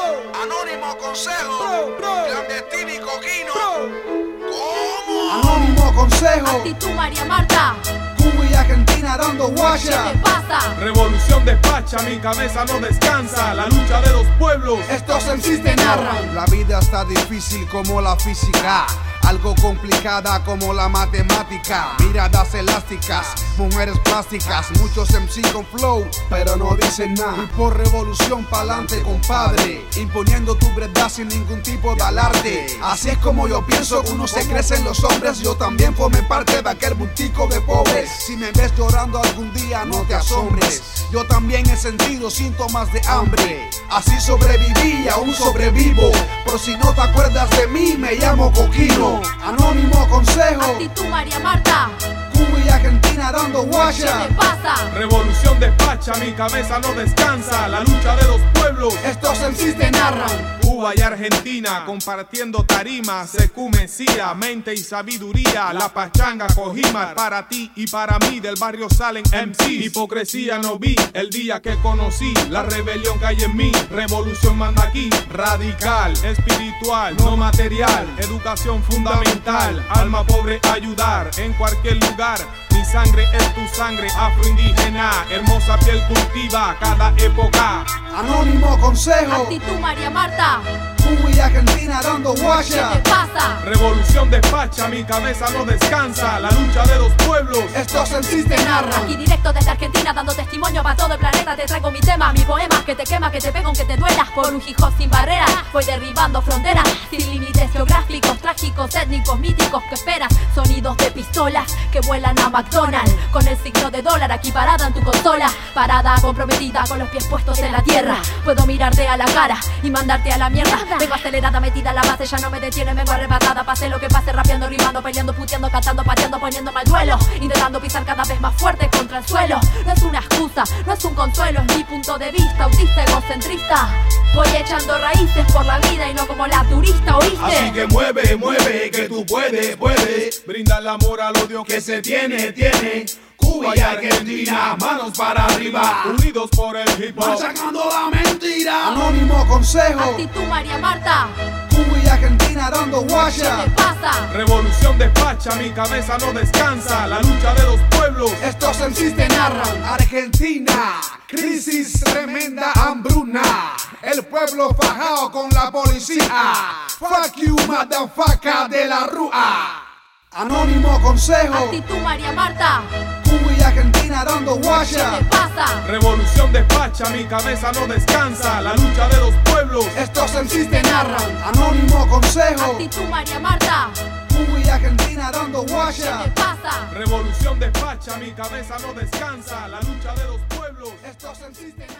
Anónimo Consejo, Clandestino y Coquino. ¿Cómo? Anónimo Consejo, Actitud María Marta. Cuba y Argentina dando guaya. ¿Qué pasa? Revolución despacha, mi cabeza no descansa. La lucha de los pueblos, Estos MCs te narran. La vida está difícil como la física, algo complicada como la matemática. Miradas elásticas, mujeres plásticas, muchos MC con flow, pero no dicen nada. Y por revolución pa'lante, compadre, imponiendo tu verdad sin ningún tipo de alarde. Así es como yo pienso que uno se crece en los hombres. Yo también formé parte de aquel bultico de pobres. Si me ves llorando algún día, no te asombres. Yo también he sentido síntomas de hambre. Así sobreviví y aún sobrevivo. Pero si no te acuerdas de mí, me llamo Coquino. Anónimo Consejo, Actitud María Marta. Cuba y Argentina dando guaya. ¿Qué pasa? revolución despacha, mi cabeza no descansa. La lucha de los pueblos, Estos MCs te narran. Cuba y Argentina compartiendo tarimas, secumesía, mente y sabiduría. La pachanga Cojima para ti y para mí. Del barrio salen MC. Hipocresía no vi el día que conocí la rebelión que hay en mí. Revolución manda aquí, radical, espiritual, no material. Educación fundamental, alma pobre ayudar en cualquier lugar. Mi sangre es tu sangre, afroindígena. Hermosa piel cultiva cada época. Anónimo Consejo, Actitud María Marta. Cuba y Argentina dando ¿Qué guaya. pasa? Revolución despacha, mi cabeza no descansa. La lucha de los pueblos, Estos MCs te narran. Aquí directo desde Argentina dando testimonio para todo el planeta. Te traigo mi tema, mi poema, que te quema, que te pega aunque te duela. Por un hip hop sin barreras, voy derribando fronteras. Sin límites geográficos, trágicos, étnicos, míticos que esperas. Sonidos de pistolas que vuelan a McDonald's. Con el signo de dólar aquí parada en tu consola. Parada comprometida con los pies puestos en la tierra. Puedo mirarte a la cara y mandarte a la mierda. Vengo acelerada, metida en la base, ya no me detiene, vengo arrebatada. Pase lo que pase, rapeando, rimando, peleando, puteando, cantando, pateando, poniéndome al duelo. Intentando pisar cada vez más fuerte contra el suelo. No es una excusa, no es un consuelo, es mi punto de vista, autista, egocentrista. Voy echando raíces por la vida y no como la turista, ¿oíste? así que mueve, mueve, que tú puedes, puedes. Brinda el amor al odio que se tiene, tiene. Cuba y Argentina, manos para arriba, unidos por el hip hop, Machacando la mentira. Anónimo Consejo, Actitud María Marta. Cuba y Argentina dando guaya. ¿Qué pasa? revolución despacha, mi cabeza no descansa. La lucha de los pueblos, Estos MCs te narran. Argentina, crisis tremenda, hambruna. El pueblo fajado con la policía. Fuck you, motherfucker de la rúa. Anónimo Consejo, Actitud María Marta. Cuba y Argentina dando guaya. ¿Qué pasa? revolución despacha, mi cabeza no descansa. La lucha de los pueblos, Estos MCs te narran. Anónimo Consejo, Actitud María Marta. Cuba y Argentina dando guaya. ¿Qué pasa? revolución despacha, mi cabeza no descansa. La lucha de los pueblos. Estos MCs te narran.